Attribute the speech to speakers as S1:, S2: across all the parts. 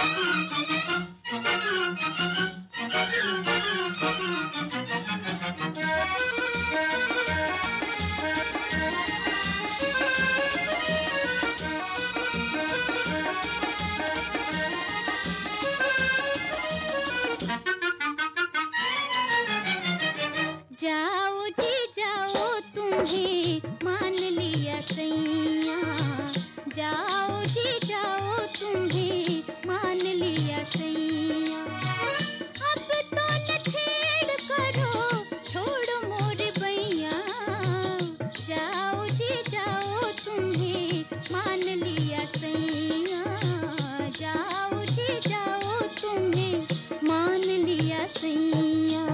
S1: जाओ जी जाओ तुम्हें मान लिया सैया, जाओ जी जाओ तुम्हें मान लिया सैया। अब तो न छेड़ करो छोड़ो मोर बैया, जाओ जी जाओ तुम्हें मान लिया सैया, जाओ जी जाओ तुम्हें मान लिया सैया।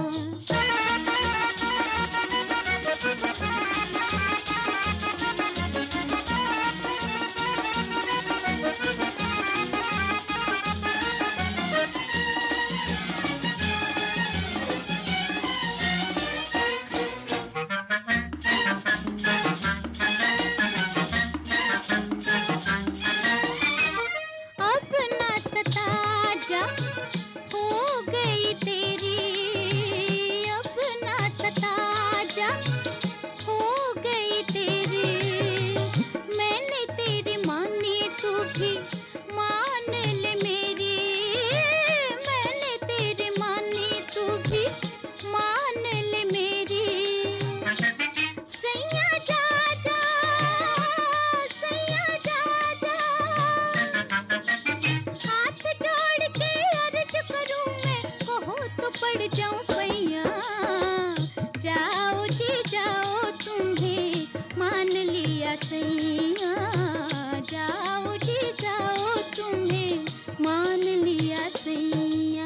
S1: अब ना सता जा हो गई तेरी, अब ना सता जा हो गई तेरी। मैंने तेरी मानी तू भी मान ले मेरी, मैंने तेरी मानी तू भी मान ले मेरी। सैया जा जा, सैया जा जा, हाथ जोड़ के अर्ज करूं मैं, कहो तो पड़ जाऊं पैया। जाओ जी जाओ तुम्हें मान लिया सैया, जाओ जी जाओ तुम्हें मान लिया सैया।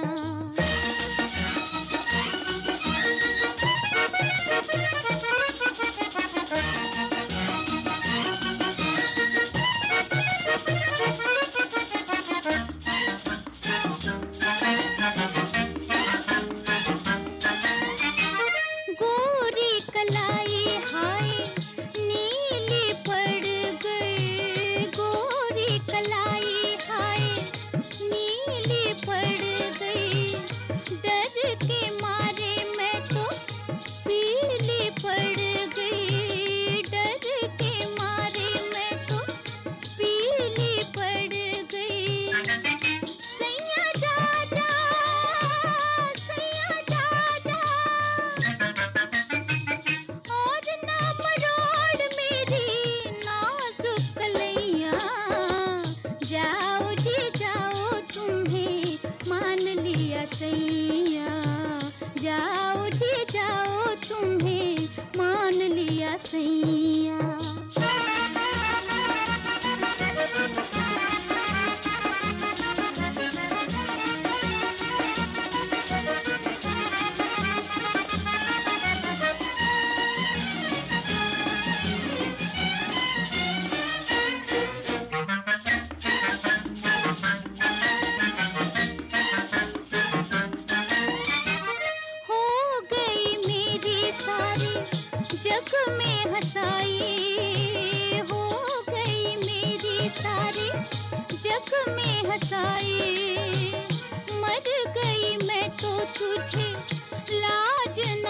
S1: गोरी कलाई हाय नीली पड़ गई, गोरी कलाई हाय नीली पड़ गई। डर के मारे मैं तो पीली पड़ गई, डर के मारे मैं तो पीली पड़ गई। सैया जा जा, सैया जा जा, और ना मरोड़ मेरी नाजुक कलैया। जाओ जी जाओ तुम्हें मान लिया सैया, जाओ जी जाओ तुम्हें मान लिया सैया। हो गई मेरी सारी जग में हंसाई, हो गई मेरी सारी जग में हंसाई। मर गई मैं तो तुझे लाज